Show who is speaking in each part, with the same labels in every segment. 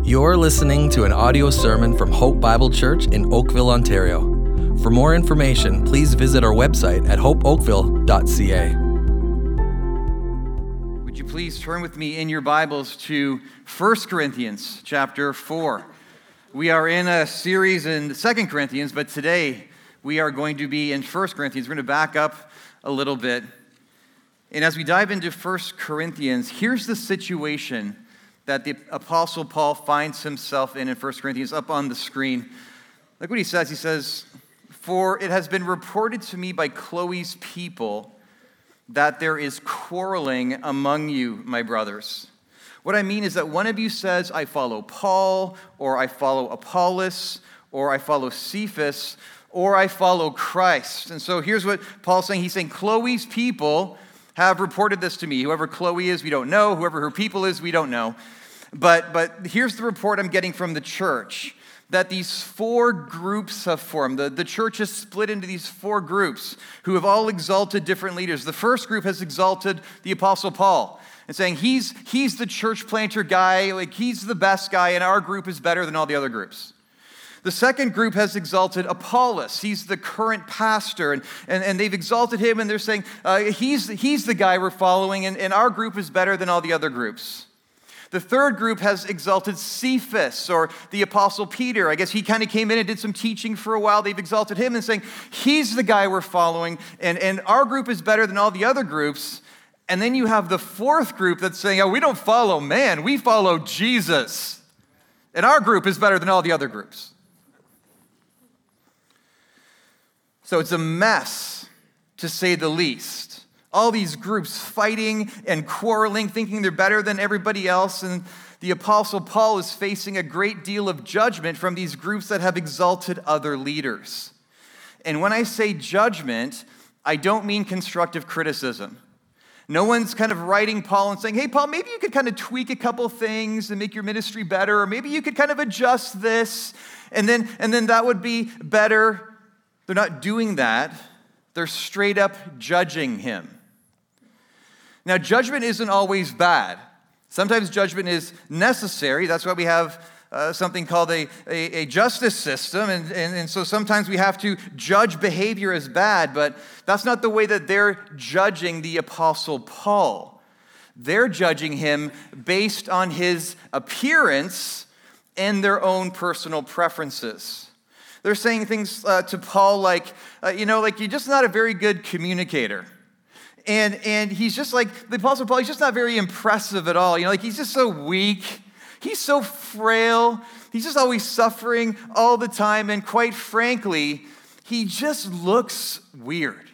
Speaker 1: You're listening to an audio sermon from Hope Bible Church in Oakville, Ontario. For more information, please visit our website at hopeoakville.ca.
Speaker 2: Would you please turn with me in your Bibles to 1 Corinthians chapter 4. We are in a series in 2 Corinthians, but today we are going to be in 1 Corinthians. We're going to back up a little bit. And as we dive into 1 Corinthians, here's the situation that the Apostle Paul finds himself in 1 Corinthians, up on the screen. Look what he says. He says, "For it has been reported to me by Chloe's people that there is quarreling among you, my brothers. What I mean is that one of you says, I follow Paul, or I follow Apollos, or I follow Cephas, or I follow Christ." And so here's what Paul's saying. He's saying, Chloe's people have reported this to me. Whoever Chloe is, we don't know. Whoever her people is, we don't know. But here's the report I'm getting from the church, that these four groups have formed. The church is split into these four groups who have all exalted different leaders. The first group has exalted the Apostle Paul and saying he's the church planter guy, like he's the best guy, and our group is better than all the other groups. The second group has exalted Apollos. He's the current pastor, and they've exalted him, and they're saying he's the guy we're following, and our group is better than all the other groups. The third group has exalted Cephas, or the Apostle Peter. I guess he kind of came in and did some teaching for a while. They've exalted him and saying he's the guy we're following, and our group is better than all the other groups. And then you have the fourth group that's saying, oh, we don't follow man, we follow Jesus, and our group is better than all the other groups. So it's a mess, to say the least. All these groups fighting and quarreling, thinking they're better than everybody else. And the Apostle Paul is facing a great deal of judgment from these groups that have exalted other leaders. And when I say judgment, I don't mean constructive criticism. No one's kind of writing Paul and saying, hey, Paul, maybe you could kind of tweak a couple things and make your ministry better, or maybe you could kind of adjust this, and then that would be better. They're not doing that. They're straight up judging him. Now, judgment isn't always bad. Sometimes judgment is necessary. That's why we have something called a justice system. And so sometimes we have to judge behavior as bad, but that's not the way that they're judging the Apostle Paul. They're judging him based on his appearance and their own personal preferences. They're saying things to Paul like you're just not a very good communicator. And he's just like, the Apostle Paul, he's just not very impressive at all. He's just so weak. He's so frail. He's just always suffering all the time. And quite frankly, he just looks weird.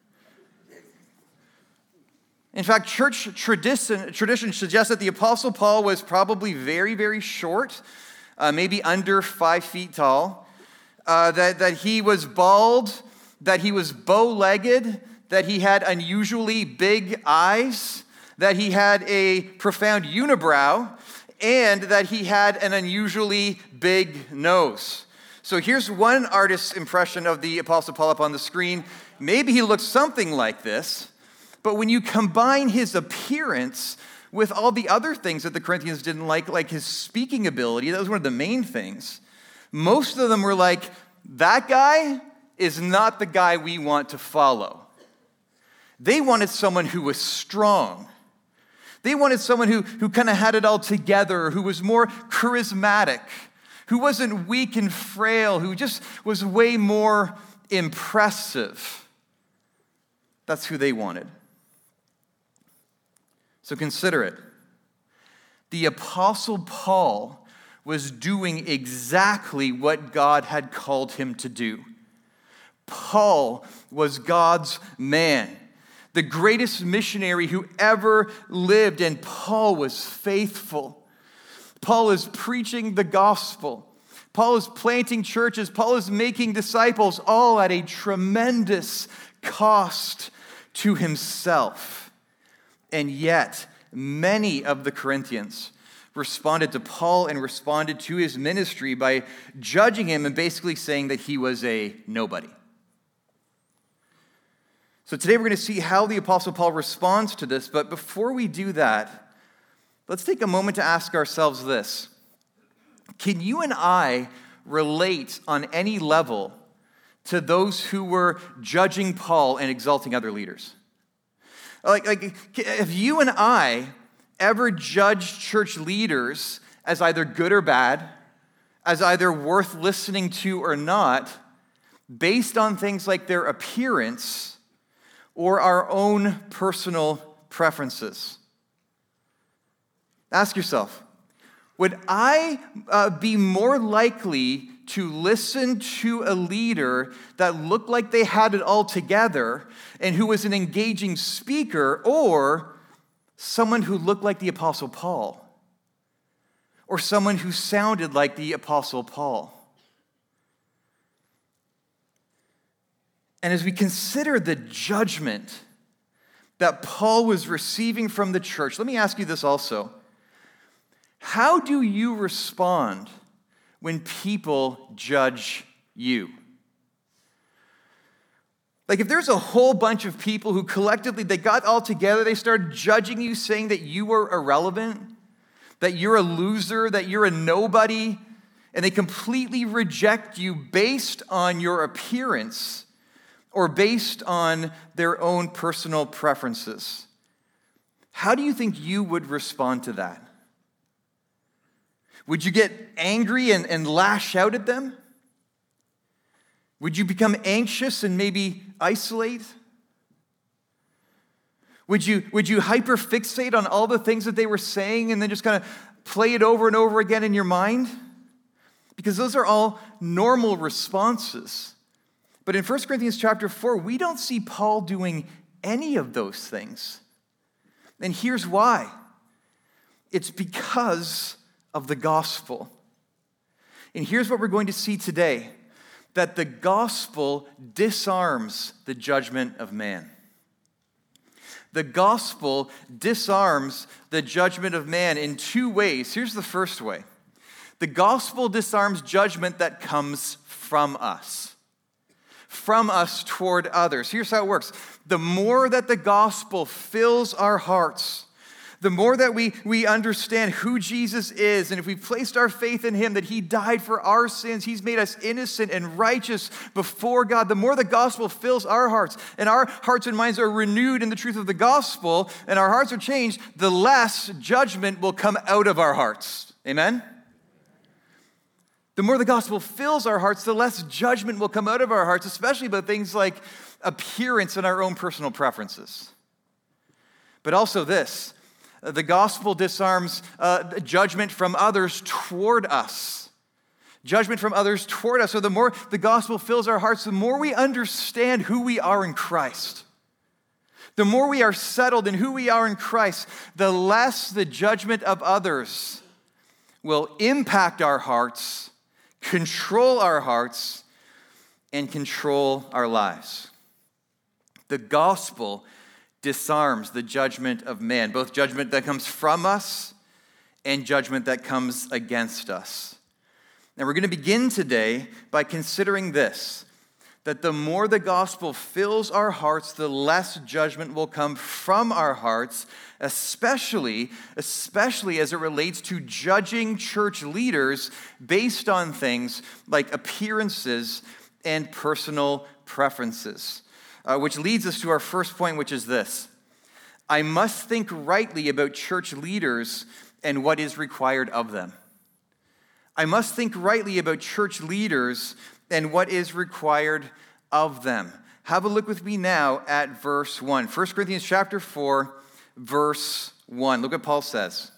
Speaker 2: In fact, church tradition suggests that the Apostle Paul was probably very, very short, maybe under 5 feet tall. That he was bald, that he was bow-legged, that he had unusually big eyes, that he had a profound unibrow, and that he had an unusually big nose. So here's one artist's impression of the Apostle Paul up on the screen. Maybe he looks something like this, but when you combine his appearance with all the other things that the Corinthians didn't like his speaking ability, that was one of the main things. Most of them were like, that guy is not the guy we want to follow. They wanted someone who was strong. They wanted someone who kind of had it all together, who was more charismatic, who wasn't weak and frail, who just was way more impressive. That's who they wanted. So consider it. The Apostle Paul was doing exactly what God had called him to do. Paul was God's man, the greatest missionary who ever lived, and Paul was faithful. Paul is preaching the gospel. Paul is planting churches. Paul is making disciples, all at a tremendous cost to himself. And yet, many of the Corinthians responded to Paul and responded to his ministry by judging him and basically saying that he was a nobody. So today we're going to see how the Apostle Paul responds to this, but before we do that, let's take a moment to ask ourselves this. Can you and I relate on any level to those who were judging Paul and exalting other leaders? Like, have you and I ever judged church leaders as either good or bad, as either worth listening to or not, based on things like their appearance or our own personal preferences? Ask yourself, would I be more likely to listen to a leader that looked like they had it all together and who was an engaging speaker, or someone who looked like the Apostle Paul, or someone who sounded like the Apostle Paul? And as we consider the judgment that Paul was receiving from the church, let me ask you this also. How do you respond when people judge you? Like, if there's a whole bunch of people who collectively, they got all together, they started judging you, saying that you were irrelevant, that you're a loser, that you're a nobody, and they completely reject you based on your appearance or based on their own personal preferences, how do you think you would respond to that? Would you get angry and lash out at them? Would you become anxious and maybe isolate? Would you hyperfixate on all the things that they were saying and then just kind of play it over and over again in your mind? Because those are all normal responses. But in 1 Corinthians chapter 4, we don't see Paul doing any of those things. And here's why. It's because of the gospel. And here's what we're going to see today, that the gospel disarms the judgment of man. The gospel disarms the judgment of man in two ways. Here's the first way. The gospel disarms judgment that comes from us toward others. Here's how it works. The more that the gospel fills our hearts, the more that we understand who Jesus is, and if we've placed our faith in him, that he died for our sins, he's made us innocent and righteous before God, the more the gospel fills our hearts, and our hearts and minds are renewed in the truth of the gospel, and our hearts are changed, the less judgment will come out of our hearts. Amen? The more the gospel fills our hearts, the less judgment will come out of our hearts, especially about things like appearance and our own personal preferences. But also this, the gospel disarms judgment from others toward us. Judgment from others toward us. So the more the gospel fills our hearts, the more we understand who we are in Christ. The more we are settled in who we are in Christ, the less the judgment of others will impact our hearts, control our hearts, and control our lives. The gospel disarms the judgment of man, both judgment that comes from us and judgment that comes against us. And we're going to begin today by considering this, that the more the gospel fills our hearts, the less judgment will come from our hearts, especially as it relates to judging church leaders based on things like appearances and personal preferences. Which leads us to our first point, which is this. I must think rightly about church leaders and what is required of them. I must think rightly about church leaders and what is required of them. Have a look with me now at verse 1. 1 Corinthians chapter 4, verse 1. Look what Paul says.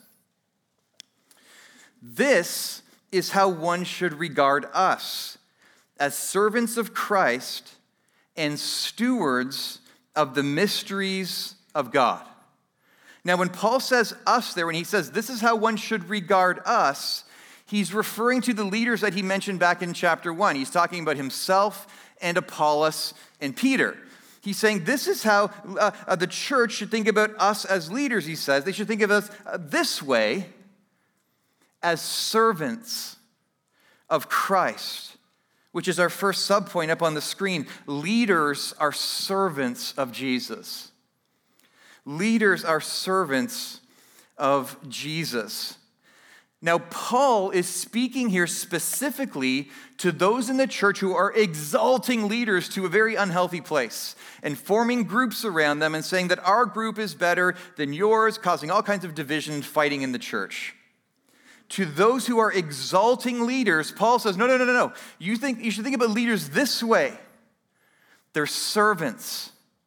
Speaker 2: This is how one should regard us, as servants of Christ and stewards of the mysteries of God. Now, when Paul says us there, when he says this is how one should regard us, he's referring to the leaders that he mentioned back in chapter 1. He's talking about himself and Apollos and Peter. He's saying this is how the church should think about us as leaders, he says. They should think of us this way, as servants of Christ, which is our first subpoint up on the screen. Leaders are servants of Jesus. Leaders are servants of Jesus. Now, Paul is speaking here specifically to those in the church who are exalting leaders to a very unhealthy place and forming groups around them and saying that our group is better than yours, causing all kinds of division and fighting in the church. To those who are exalting leaders, Paul says, no. You should think about leaders this way. They're servants.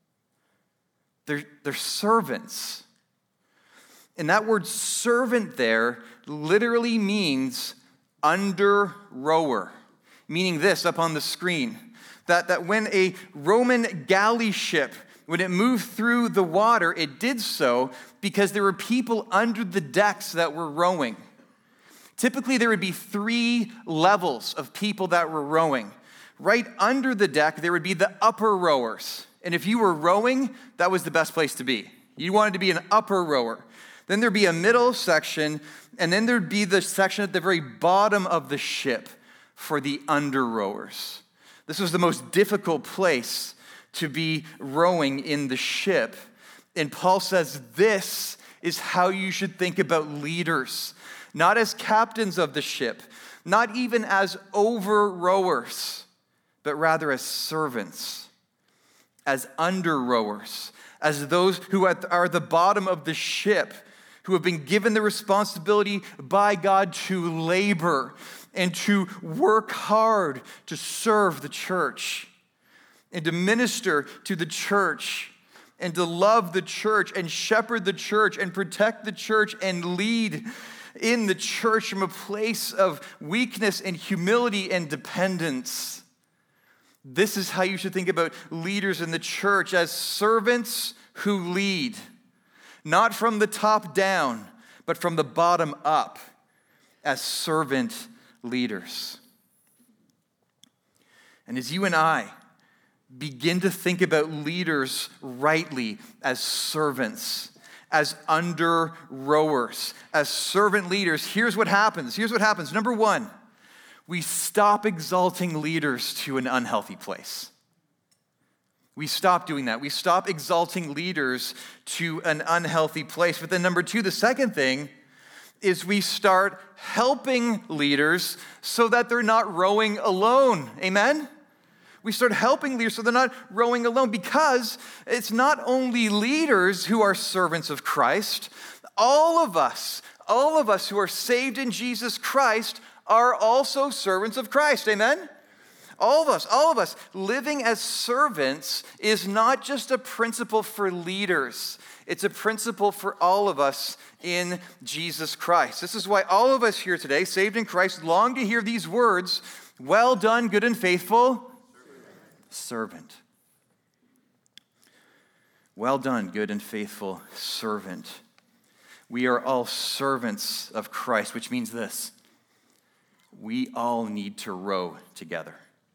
Speaker 2: They're servants. And that word servant there literally means under rower, meaning this up on the screen, that when a Roman galley ship, when it moved through the water, it did so because there were people under the decks that were rowing. Typically, there would be 3 levels of people that were rowing. Right under the deck, there would be the upper rowers. And if you were rowing, that was the best place to be. You wanted to be an upper rower. Then there'd be a middle section, and then there'd be the section at the very bottom of the ship for the under rowers. This was the most difficult place to be rowing in the ship. And Paul says this is how you should think about leaders, not as captains of the ship, not even as over rowers, but rather as servants, as under rowers, as those who are the bottom of the ship, who have been given the responsibility by God to labor and to work hard to serve the church and to minister to the church and to love the church and shepherd the church and protect the church and lead in the church from a place of weakness and humility and dependence. This is how you should think about leaders in the church, as servants who lead. Not from the top down, but from the bottom up, as servant leaders. And as you and I begin to think about leaders rightly as servants, as under rowers, as servant leaders, here's what happens. Number 1, we stop exalting leaders to an unhealthy place. We stop doing that. We stop exalting leaders to an unhealthy place. But then number 2, the second thing is we start helping leaders so that they're not rowing alone. Amen? We start helping leaders so they're not rowing alone, because it's not only leaders who are servants of Christ. All of us who are saved in Jesus Christ are also servants of Christ. Amen? All of us living as servants is not just a principle for leaders. It's a principle for all of us in Jesus Christ. This is why all of us here today, saved in Christ, long to hear these words, "Well done, good and faithful servant." Well done, good and faithful servant. We are all servants of Christ, which means this: we all need to row together.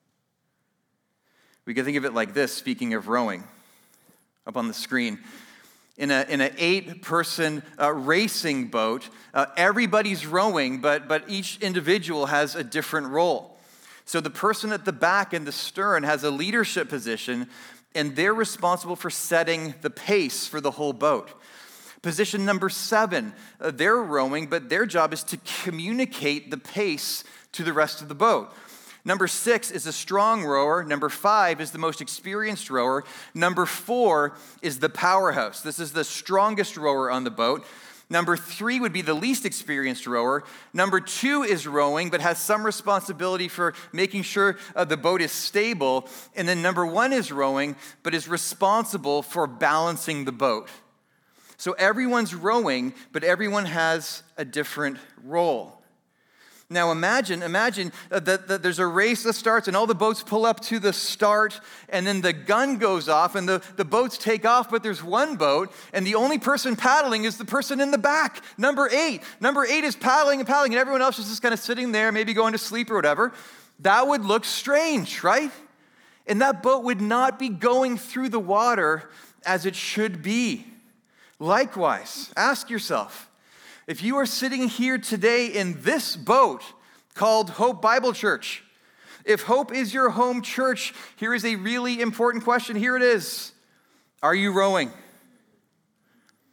Speaker 2: We can think of it like this, speaking of rowing, up on the screen. In an 8-person racing boat, everybody's rowing, but each individual has a different role. So the person at the back in the stern has a leadership position, and they're responsible for setting the pace for the whole boat. Position number 7, they're rowing, but their job is to communicate the pace to the rest of the boat. Number 6 is a strong rower. Number 5 is the most experienced rower. Number 4 is the powerhouse. This is the strongest rower on the boat. Number 3 would be the least experienced rower. Number 2 is rowing, but has some responsibility for making sure the boat is stable. And then number 1 is rowing, but is responsible for balancing the boat. So everyone's rowing, but everyone has a different role. Now imagine that there's a race that starts and all the boats pull up to the start, and then the gun goes off and the boats take off, but there's one boat and the only person paddling is the person in the back, number 8. Number 8 is paddling and everyone else is just kind of sitting there, maybe going to sleep or whatever. That would look strange, right? And that boat would not be going through the water as it should be. Likewise, ask yourself, if you are sitting here today in this boat called Hope Bible Church, if Hope is your home church, here is a really important question. Here it is. Are you rowing?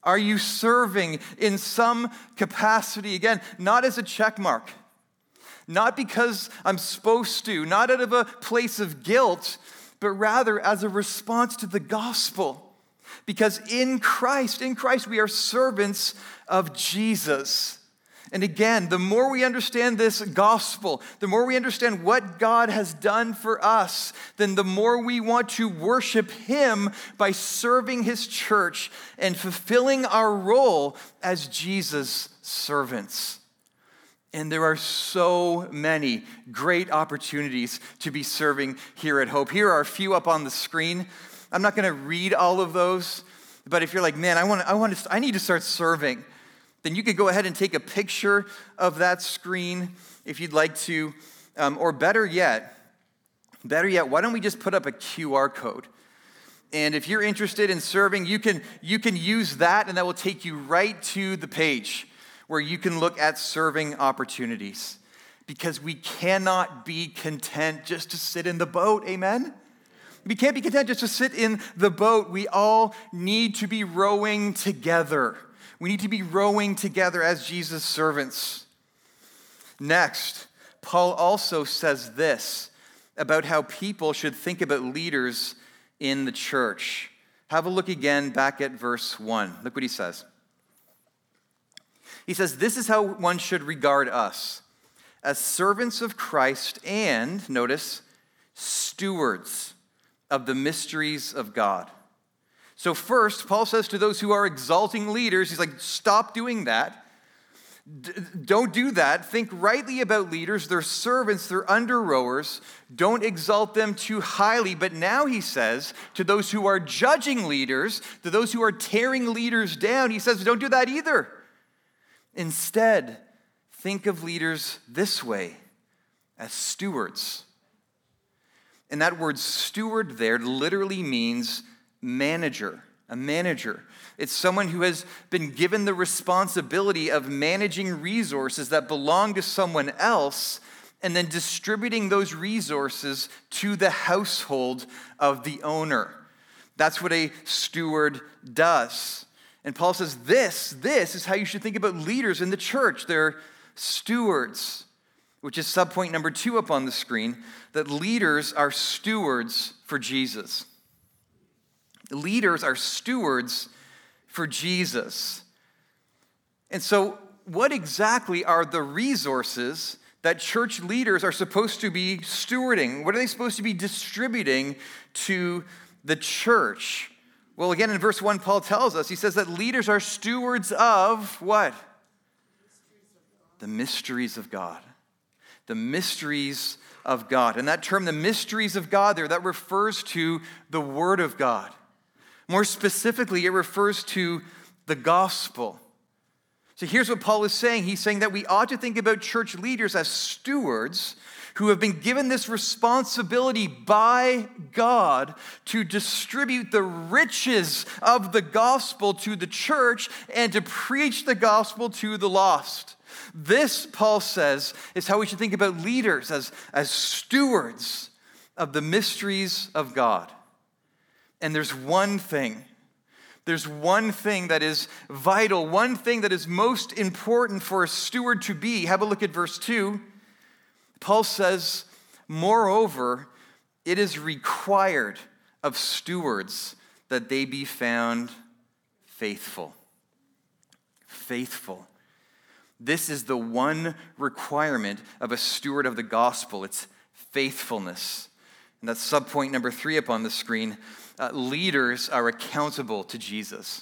Speaker 2: Are you serving in some capacity? Again, not as a check mark, not because I'm supposed to, not out of a place of guilt, but rather as a response to the gospel. Because in Christ, we are servants of Jesus. And again, the more we understand this gospel, the more we understand what God has done for us, then the more we want to worship Him by serving His church and fulfilling our role as Jesus' servants. And there are so many great opportunities to be serving here at Hope. Here are a few up on the screen. I'm not going to read all of those, but if you're like, man, I need to start serving, then you could go ahead and take a picture of that screen if you'd like to, or better yet, why don't we just put up a QR code? And if you're interested in serving, you can use that, and that will take you right to the page where you can look at serving opportunities. Because we cannot be content just to sit in the boat, amen? We can't be content just to sit in the boat. We all need to be rowing together. We need to be rowing together as Jesus' servants. Next, Paul also says this about how people should think about leaders in the church. Have a look again back at verse 1. Look what he says. He says, this is how one should regard us, as servants of Christ and, notice, stewards of the mysteries of God. So first, Paul says to those who are exalting leaders, he's like, stop doing that. Don't do that. Think rightly about leaders. They're servants. They're under rowers. Don't exalt them too highly. But now he says to those who are judging leaders, to those who are tearing leaders down, he says, don't do that either. Instead, think of leaders this way, as stewards. And that word steward there literally means manager, a manager. It's someone who has been given the responsibility of managing resources that belong to someone else and then distributing those resources to the household of the owner. That's what a steward does. And Paul says this is how you should think about leaders in the church. They're stewards, which is subpoint number 2 up on the screen, that leaders are stewards for Jesus. Leaders are stewards for Jesus. And so, what exactly are the resources that church leaders are supposed to be stewarding? What are they supposed to be distributing to the church? Well, again, in verse 1, Paul tells us, he says that leaders are stewards of what? The mysteries of God. The mysteries of God. And that term, the mysteries of God there, that refers to the Word of God. More specifically, it refers to the gospel. So here's what Paul is saying. He's saying that we ought to think about church leaders as stewards who have been given this responsibility by God to distribute the riches of the gospel to the church and to preach the gospel to the lost. This, Paul says, is how we should think about leaders as stewards of the mysteries of God. And there's one thing that is vital, one thing that is most important for a steward to be. Have a look at verse 2. Paul says, moreover, it is required of stewards that they be found faithful. Faithful. This is the one requirement of a steward of the gospel. It's faithfulness. And that's subpoint number 3 up on the screen. Leaders are accountable to Jesus.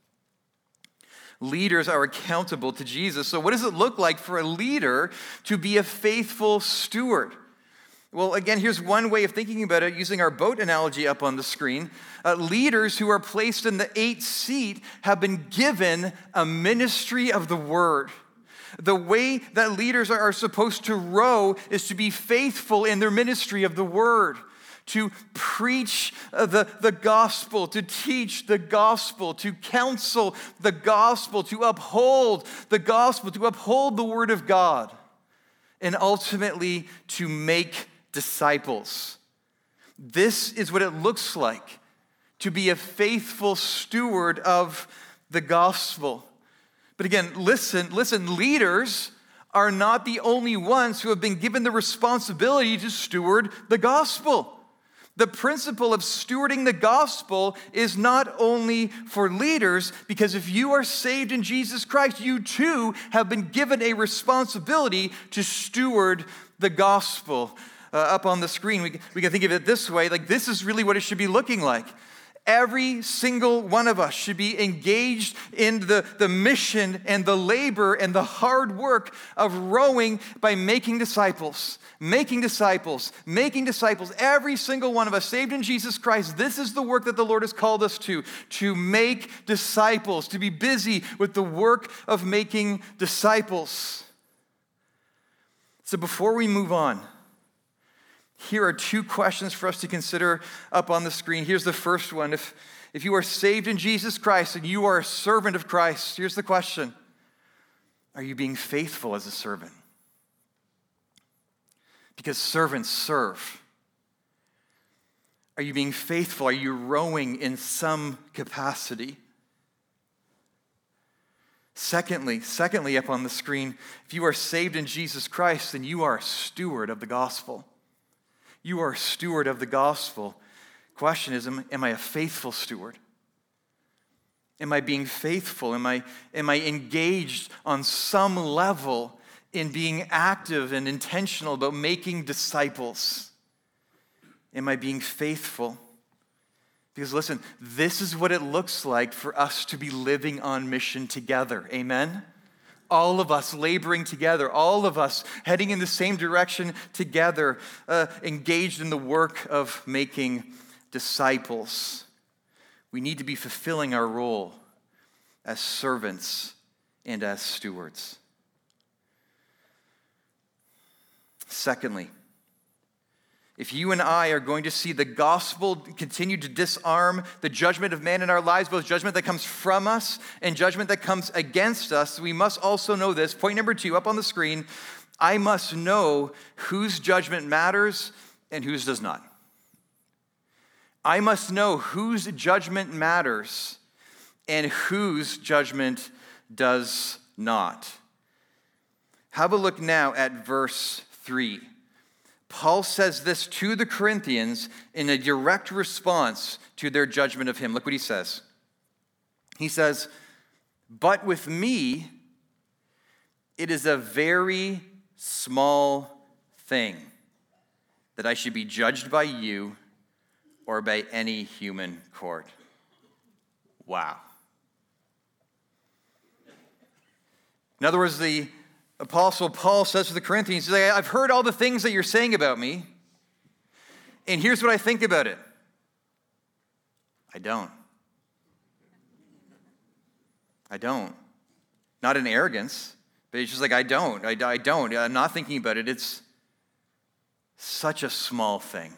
Speaker 2: Leaders are accountable to Jesus. So what does it look like for a leader to be a faithful steward? Well, again, here's one way of thinking about it, using our boat analogy up on the screen. Leaders who are placed in the 8th seat have been given a ministry of the word. The way that leaders are supposed to row is to be faithful in their ministry of the word, to preach the gospel, to teach the gospel, to counsel the gospel, to uphold the gospel, to uphold the word of God, and ultimately to make disciples. This is what it looks like to be a faithful steward of the gospel. But again, listen, leaders are not the only ones who have been given the responsibility to steward the gospel. The principle of stewarding the gospel is not only for leaders, because if you are saved in Jesus Christ, you too have been given a responsibility to steward the gospel. Up on the screen, we can think of it this way, like this is really what it should be looking like. Every single one of us should be engaged in the mission and the labor and the hard work of rowing by making disciples. Making disciples. Every single one of us saved in Jesus Christ, this is the work that the Lord has called us to make disciples, to be busy with the work of making disciples. So before we move on, here are two questions for us to consider up on the screen. Here's the first one. If you are saved in Jesus Christ and you are a servant of Christ, here's the question. Are you being faithful as a servant? Because servants serve. Are you being faithful? Are you rowing in some capacity? Secondly, up on the screen, if you are saved in Jesus Christ, then you are a steward of the gospel. You are a steward of the gospel. Question is, am I a faithful steward? Am I being faithful? Am I engaged on some level in being active and intentional about making disciples? Am I being faithful? Because listen, this is what it looks like for us to be living on mission together. Amen? All of us laboring together, all of us heading in the same direction together, engaged in the work of making disciples. We need to be fulfilling our role as servants and as stewards. Secondly, if you and I are going to see the gospel continue to disarm the judgment of man in our lives, both judgment that comes from us and judgment that comes against us, we must also know this. Point number 2 up on the screen. I must know whose judgment matters and whose does not. I must know whose judgment matters and whose judgment does not. Have a look now at verse 3. Paul says this to the Corinthians in a direct response to their judgment of him. Look what he says. He says, "But with me, it is a very small thing that I should be judged by you or by any human court." Wow. In other words, the Apostle Paul says to the Corinthians, he's like, I've heard all the things that you're saying about me, and here's what I think about it. I don't. Not in arrogance, but it's just like, I don't. I'm not thinking about it. It's such a small thing.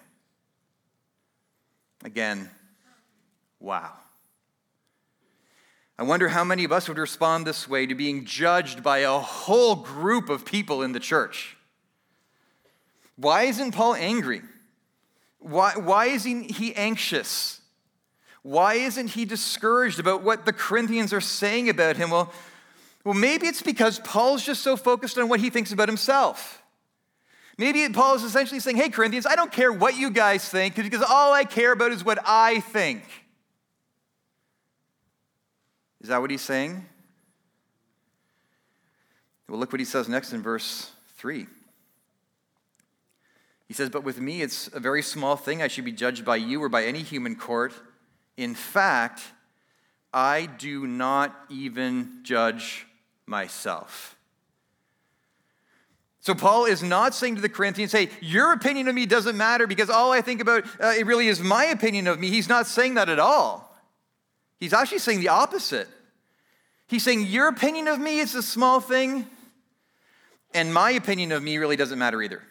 Speaker 2: Again, wow. I wonder how many of us would respond this way to being judged by a whole group of people in the church. Why isn't Paul angry? Why isn't he anxious? Why isn't he discouraged about what the Corinthians are saying about him? Well, maybe it's because Paul's just so focused on what he thinks about himself. Maybe Paul is essentially saying, hey, Corinthians, I don't care what you guys think, because all I care about is what I think. Is that what he's saying? Well, look what he says next in verse 3. He says, "But with me it's a very small thing I should be judged by you or by any human court. In fact, I do not even judge myself." So Paul is not saying to the Corinthians, hey, your opinion of me doesn't matter because all I think about, it really is my opinion of me. He's not saying that at all. He's actually saying the opposite. He's saying your opinion of me is a small thing, and my opinion of me really doesn't matter either.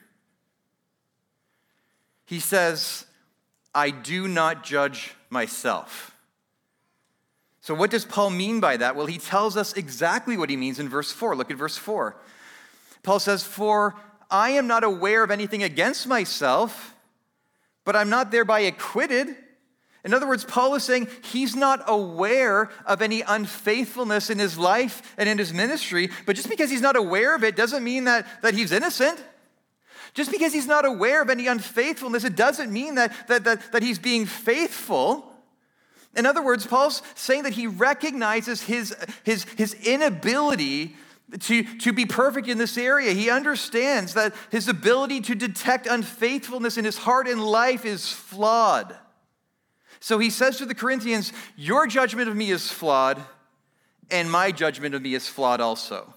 Speaker 2: He says, I do not judge myself. So what does Paul mean by that? Well, he tells us exactly what he means in verse 4. Look at verse 4. Paul says, "For I am not aware of anything against myself, but I'm not thereby acquitted. In other words, Paul is saying he's not aware of any unfaithfulness in his life and in his ministry, but just because he's not aware of it doesn't mean that he's innocent. Just because he's not aware of any unfaithfulness, it doesn't mean that he's being faithful. In other words, Paul's saying that he recognizes his inability to be perfect in this area. He understands that his ability to detect unfaithfulness in his heart and life is flawed. So he says to the Corinthians, your judgment of me is flawed, and my judgment of me is flawed also.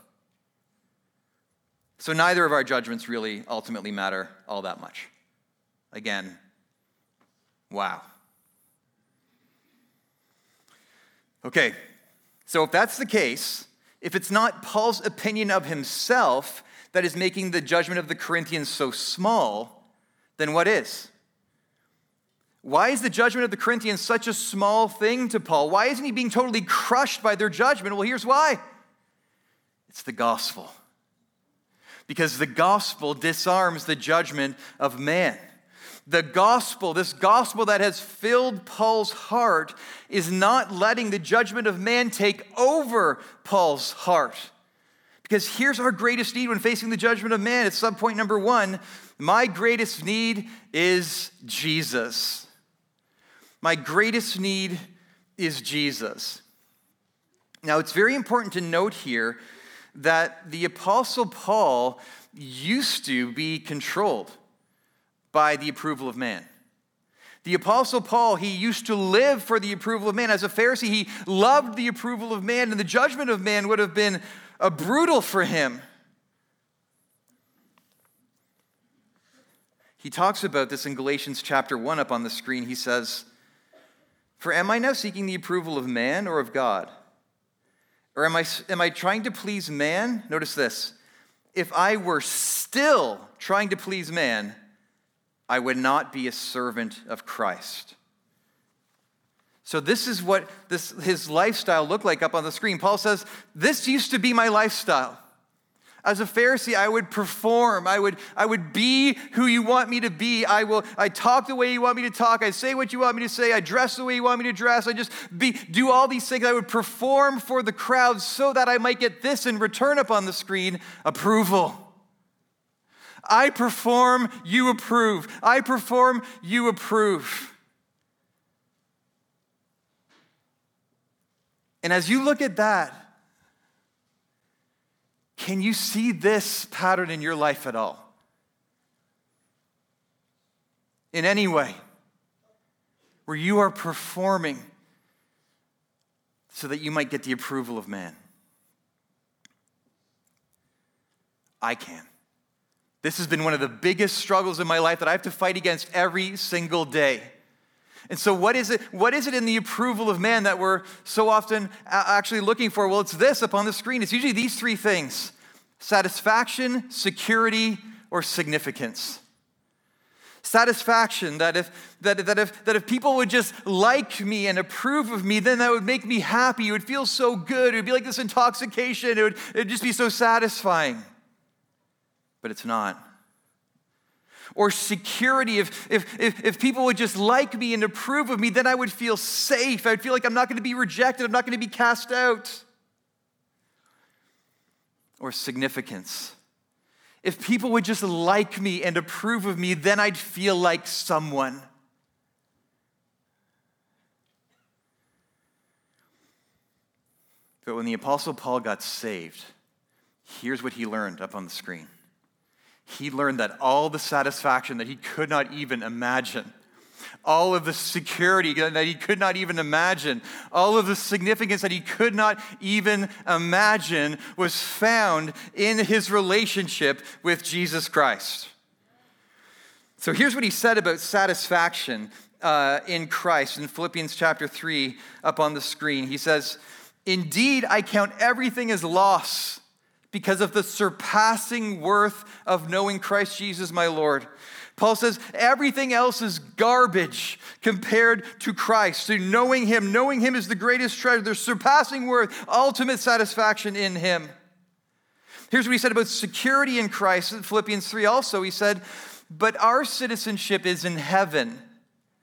Speaker 2: So neither of our judgments really ultimately matter all that much. Again, wow. Okay, so if that's the case, if it's not Paul's opinion of himself that is making the judgment of the Corinthians so small, then what is? Why is the judgment of the Corinthians such a small thing to Paul? Why isn't he being totally crushed by their judgment? Well, here's why. It's the gospel. Because the gospel disarms the judgment of man. The gospel, this gospel that has filled Paul's heart, is not letting the judgment of man take over Paul's heart. Because here's our greatest need when facing the judgment of man. It's subpoint number 1. My greatest need is Jesus. My greatest need is Jesus. Now, it's very important to note here that the Apostle Paul used to be controlled by the approval of man. The Apostle Paul, he used to live for the approval of man. As a Pharisee, he loved the approval of man, and the judgment of man would have been brutal for him. He talks about this in Galatians chapter 1 up on the screen. He says, "For am I now seeking the approval of man or of God? Or am I trying to please man?" Notice this. "If I were still trying to please man, I would not be a servant of Christ." So this is what his lifestyle looked like up on the screen. Paul says, this used to be my lifestyle. As a Pharisee, I would perform. I would be who you want me to be. I talk the way you want me to talk. I say what you want me to say. I dress the way you want me to dress. I just do all these things. I would perform for the crowd so that I might get this in return up on the screen: approval. I perform, you approve. I perform, you approve. And as you look at that, can you see this pattern in your life at all? In any way, where you are performing so that you might get the approval of man? I can. This has been one of the biggest struggles in my life that I have to fight against every single day. And so what is it in the approval of man that we're so often actually looking for? Well, it's this up on the screen. It's usually these 3 things: satisfaction, security, or significance. Satisfaction, that if people would just like me and approve of me, then that would make me happy. It would feel so good. It would be like this intoxication. It would just be so satisfying. But it's not. Or security, if people would just like me and approve of me, then I would feel safe. I would feel like I'm not going to be rejected. I'm not going to be cast out. Or significance. If people would just like me and approve of me, then I'd feel like someone. But when the Apostle Paul got saved, here's what he learned up on the screen. He learned that all the satisfaction that he could not even imagine, all of the security that he could not even imagine, all of the significance that he could not even imagine was found in his relationship with Jesus Christ. So here's what he said about satisfaction in Christ in Philippians chapter 3 up on the screen. He says, "Indeed, I count everything as loss because of the surpassing worth of knowing Christ Jesus my Lord." Paul says everything else is garbage compared to Christ. So knowing him is the greatest treasure. There's surpassing worth, ultimate satisfaction in him. Here's what he said about security in Christ in Philippians 3 also. He said, "But our citizenship is in heaven,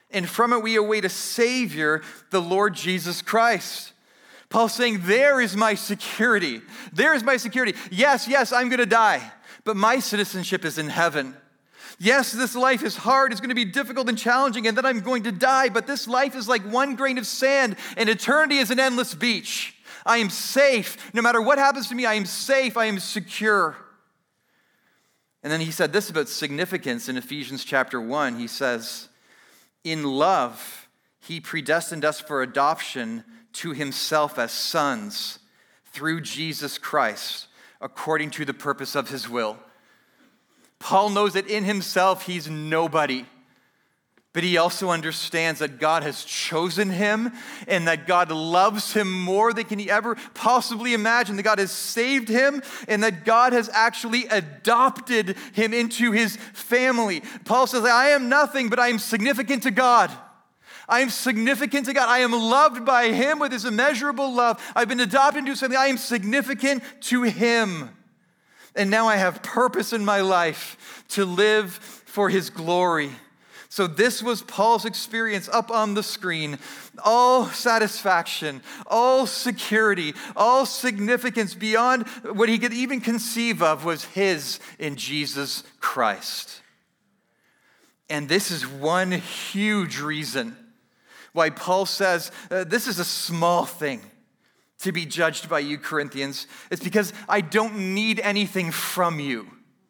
Speaker 2: And from it we await a Savior, the Lord Jesus Christ. Paul's saying, there is my security. There is my security. Yes, I'm going to die, but my citizenship is in heaven. Yes, this life is hard, it's going to be difficult and challenging, and then I'm going to die, but this life is like one grain of sand, and eternity is an endless beach. I am safe. No matter what happens to me, I am safe, I am secure. And then he said this about significance in Ephesians chapter 1. He says, in love, he predestined us for adoption to himself as sons through Jesus Christ, according to the purpose of his will. Paul knows that in himself he's nobody, but he also understands that God has chosen him and that God loves him more than can he ever possibly imagine, that God has saved him and that God has actually adopted him into his family. Paul says, I am nothing, but I am significant to God. I am significant to God. I am loved by him with his immeasurable love. I've been adopted into something. I am significant to him. And now I have purpose in my life to live for his glory. So this was Paul's experience up on the screen. All satisfaction, all security, all significance beyond what he could even conceive of was his in Jesus Christ. And this is one huge reason why Paul says, this is a small thing to be judged by you, Corinthians. It's because I don't need anything from you.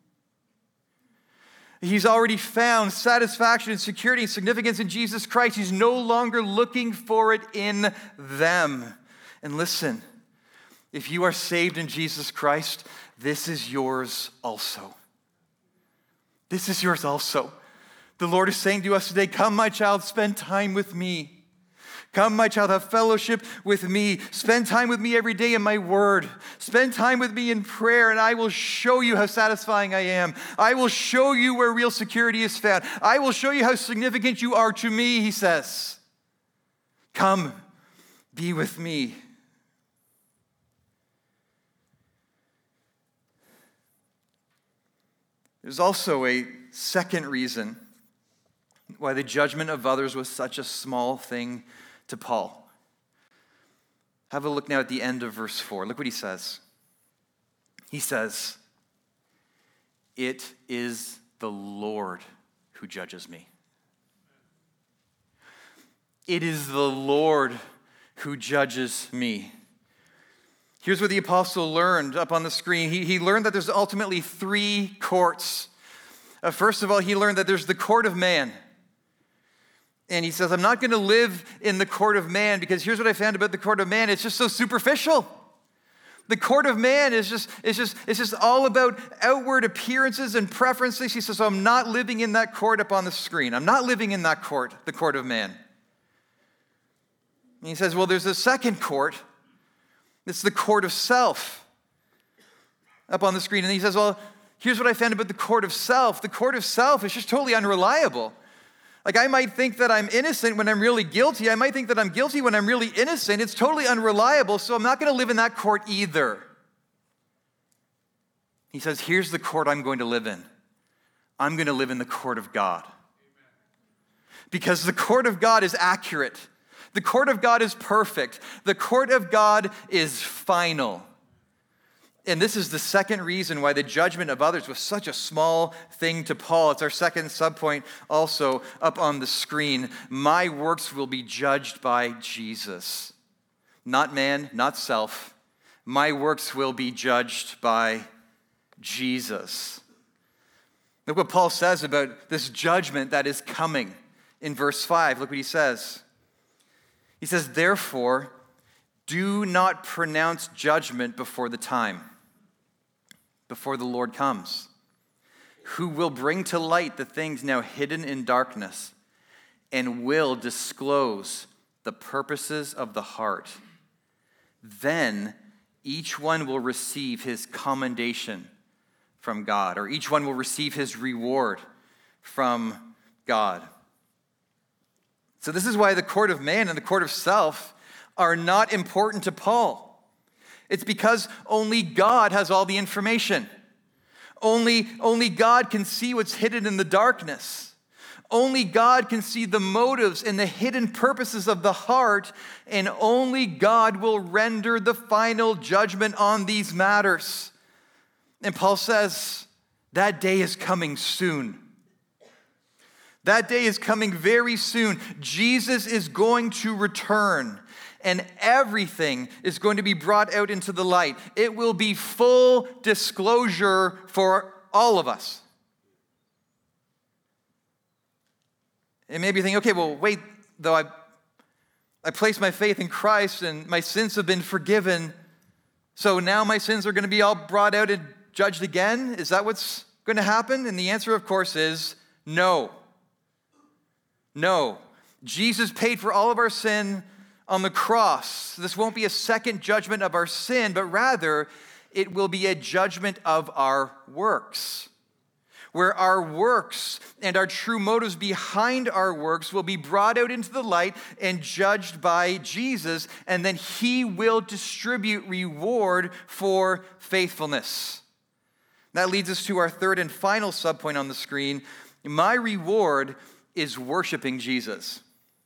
Speaker 2: He's already found satisfaction and security and significance in Jesus Christ. He's no longer looking for it in them. And listen, if you are saved in Jesus Christ, this is yours also. This is yours also. The Lord is saying to us today, come, my child, spend time with me. Come, my child, have fellowship with me. Spend time with me every day in my word. Spend time with me in prayer, and I will show you how satisfying I am. I will show you where real security is found. I will show you how significant you are to me, he says. Come, be with me. There's also a second reason why the judgment of others was such a small thing to Paul. Have a look now at the end of verse 4. Look what he says. He says, it is the Lord who judges me. It is the Lord who judges me. Here's what the apostle learned up on the screen. He learned that there's ultimately three courts. First of all, he learned that there's the court of man. And he says, I'm not going to live in the court of man because here's what I found about the court of man. It's just so superficial. The court of man is just all about outward appearances and preferences. He says, so I'm not living in that court up on the screen. I'm not living in that court, the court of man. And he says, well, there's a second court. It's the court of self up on the screen. And he says, well, here's what I found about the court of self. The court of self is just totally unreliable. Like I might think that I'm innocent when I'm really guilty. I might think that I'm guilty when I'm really innocent. It's totally unreliable, so I'm not going to live in that court either. He says, here's the court I'm going to live in. I'm going to live in the court of God. Because the court of God is accurate. The court of God is perfect. The court of God is final. And this is the second reason why the judgment of others was such a small thing to Paul. It's our second subpoint also up on the screen. My works will be judged by Jesus. Not man, not self. My works will be judged by Jesus. Look what Paul says about this judgment that is coming in verse 5. Look what he says. He says, therefore, do not pronounce judgment before the time, before the Lord comes, who will bring to light the things now hidden in darkness and will disclose the purposes of the heart. Then each one will receive his commendation from God, or each one will receive his reward from God. So this is why the court of man and the court of self are not important to Paul. It's because only God has all the information. Only God can see what's hidden in the darkness. Only God can see the motives and the hidden purposes of the heart, and only God will render the final judgment on these matters. And Paul says, that day is coming soon. That day is coming very soon. Jesus is going to return, and everything is going to be brought out into the light. It will be full disclosure for all of us. And maybe you think, okay, well, wait, though I placed my faith in Christ and my sins have been forgiven, so now my sins are going to be all brought out and judged again? Is that what's going to happen? And the answer, of course, is no. No. Jesus paid for all of our sin on the cross. This won't be a second judgment of our sin, but rather it will be a judgment of our works, where our works and our true motives behind our works will be brought out into the light and judged by Jesus, and then he will distribute reward for faithfulness. That leads us to our third and final subpoint on the screen. My reward is worshiping Jesus.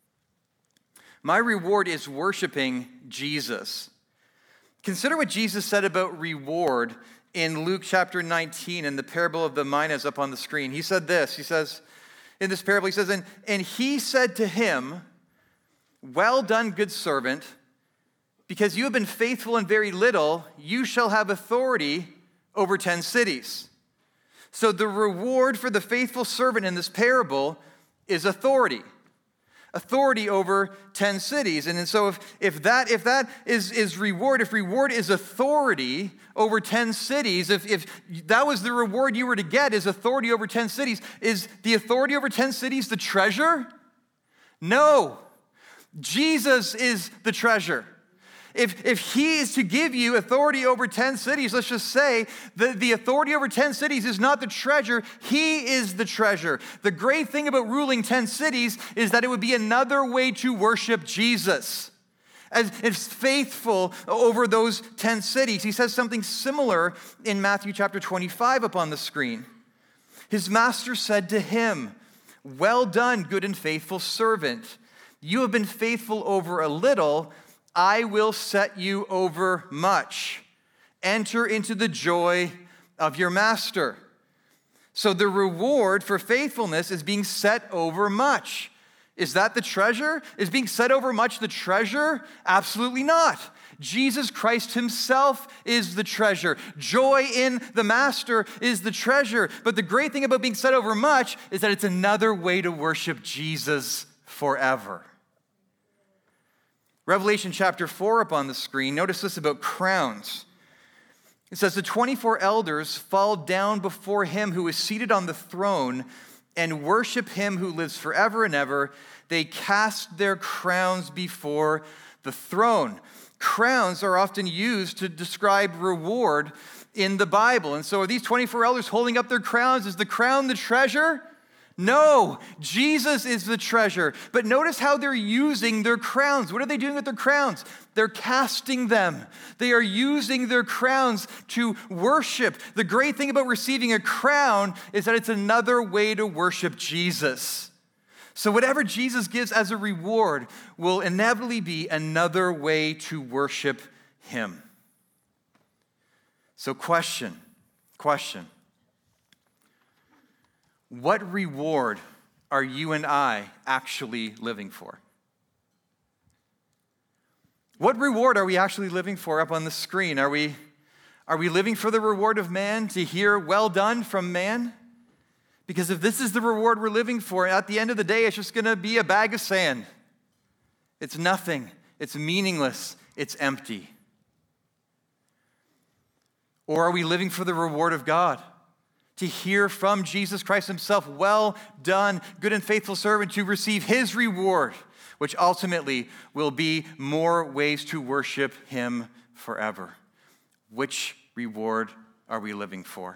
Speaker 2: My reward is worshiping Jesus. Consider what Jesus said about reward in Luke chapter 19 in the parable of the minas up on the screen. He said this, he says, in this parable, he says, and he said to him, well done, good servant, because you have been faithful in very little, you shall have authority over 10 cities. So the reward for the faithful servant in this parable is authority. Authority over 10 cities. And so if that is reward, if reward is authority over 10 cities, if that was the reward you were to get, is authority over 10 cities, is the authority over 10 cities the treasure? No. Jesus is the treasure. If he is to give you authority over 10 cities, let's just say the authority over 10 cities is not the treasure, he is the treasure. The great thing about ruling 10 cities is that it would be another way to worship Jesus. As it's faithful over those 10 cities. He says something similar in Matthew chapter 25 up on the screen. His master said to him, well done, good and faithful servant. You have been faithful over a little, I will set you over much. Enter into the joy of your master. So the reward for faithfulness is being set over much. Is that the treasure? Is being set over much the treasure? Absolutely not. Jesus Christ himself is the treasure. Joy in the master is the treasure. But the great thing about being set over much is that it's another way to worship Jesus forever. Revelation chapter 4 up on the screen. Notice this about crowns. It says, the 24 elders fall down before him who is seated on the throne and worship him who lives forever and ever. They cast their crowns before the throne. Crowns are often used to describe reward in the Bible. And so are these 24 elders holding up their crowns? Is the crown the treasure? No, Jesus is the treasure. But notice how they're using their crowns. What are they doing with their crowns? They're casting them. They are using their crowns to worship. The great thing about receiving a crown is that it's another way to worship Jesus. So whatever Jesus gives as a reward will inevitably be another way to worship him. So question. What reward are you and I actually living for? What reward are we actually living for up on the screen? Are we living for the reward of man, to hear well done from man? Because if this is the reward we're living for, at the end of the day, it's just going to be a bag of sand. It's nothing. It's meaningless. It's empty. Or are we living for the reward of God? To hear from Jesus Christ himself, well done, good and faithful servant, to receive his reward, which ultimately will be more ways to worship him forever. Which reward are we living for?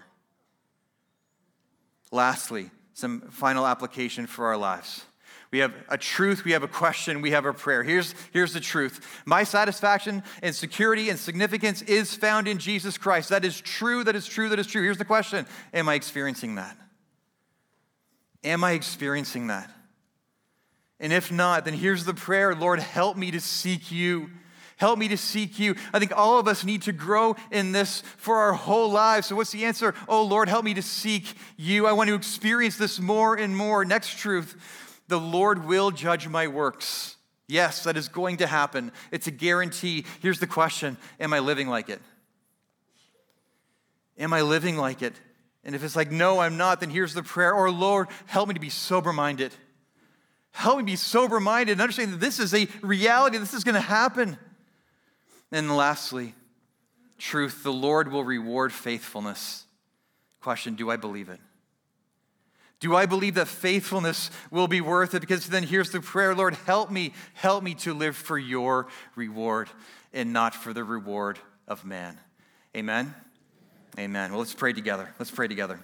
Speaker 2: Lastly, some final application for our lives. We have a truth, we have a question, we have a prayer. Here's the truth. My satisfaction and security and significance is found in Jesus Christ. That is true, that is true, that is true. Here's the question. Am I experiencing that? Am I experiencing that? And if not, then here's the prayer: Lord, help me to seek you. Help me to seek you. I think all of us need to grow in this for our whole lives. So what's the answer? Oh, Lord, help me to seek you. I want to experience this more and more. Next truth: the Lord will judge my works. Yes, that is going to happen. It's a guarantee. Here's the question: am I living like it? Am I living like it? And if it's like, no, I'm not, then here's the prayer: or Lord, help me to be sober-minded. Help me be sober-minded and understand that this is a reality, this is going to happen. And lastly, truth: the Lord will reward faithfulness. Question: do I believe it? Do I believe that faithfulness will be worth it? Because then here's the prayer: Lord, help me to live for your reward and not for the reward of man. Amen? Amen. Well, let's pray together. Let's pray together.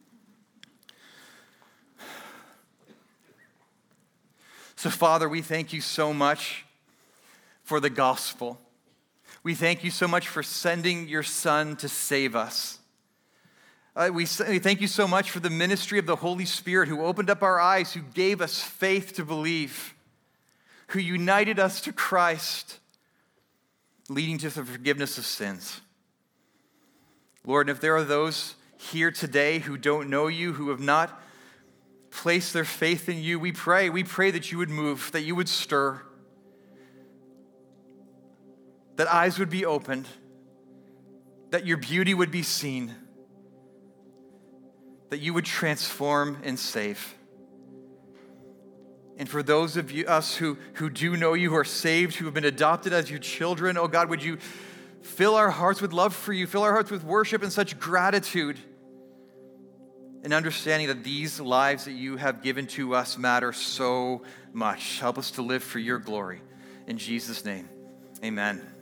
Speaker 2: So, Father, we thank you so much for the gospel. We thank you so much for sending your Son to save us. We thank you so much for the ministry of the Holy Spirit, who opened up our eyes, who gave us faith to believe, who united us to Christ, leading to the forgiveness of sins. Lord, if there are those here today who don't know you, who have not placed their faith in you, we pray that you would move, that you would stir, that eyes would be opened, that your beauty would be seen, that you would transform and save. And for those of us who do know you, who are saved, who have been adopted as your children, oh God, would you fill our hearts with love for you, fill our hearts with worship and such gratitude, and understanding that these lives that you have given to us matter so much. Help us to live for your glory. In Jesus' name, amen.